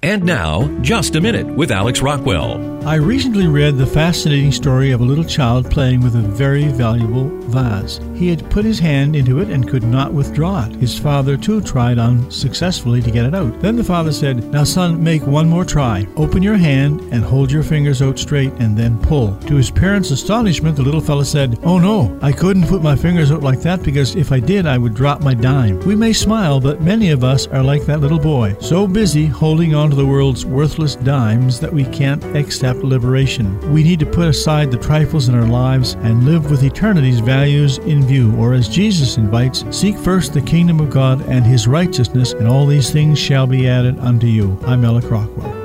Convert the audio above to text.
And now, Just a Minute with Alex Rockwell. I recently read the fascinating story of a little child playing with a very valuable vase. He had put his hand into it and could not withdraw it. His father, too, tried unsuccessfully to get it out. Then the father said, "Now, son, make one more try. Open your hand and hold your fingers out straight and then pull." To his parents' astonishment, the little fellow said, "Oh no, I couldn't put my fingers out like that because if I did, I would drop my dime." We may smile, but many of us are like that little boy, so busy holding on to the world's worthless dimes that we can't accept liberation. We need to put aside the trifles in our lives and live with eternity's values in view, or as Jesus invites, seek first the kingdom of God and His righteousness, and all these things shall be added unto you. I'm Alex Rockwell.